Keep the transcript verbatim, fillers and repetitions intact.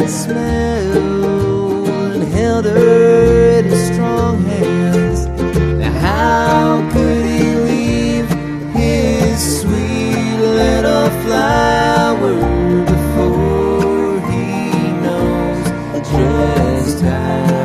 that smell and held her in his strong hands. Now how could he leave his sweet little flower before he knows just how?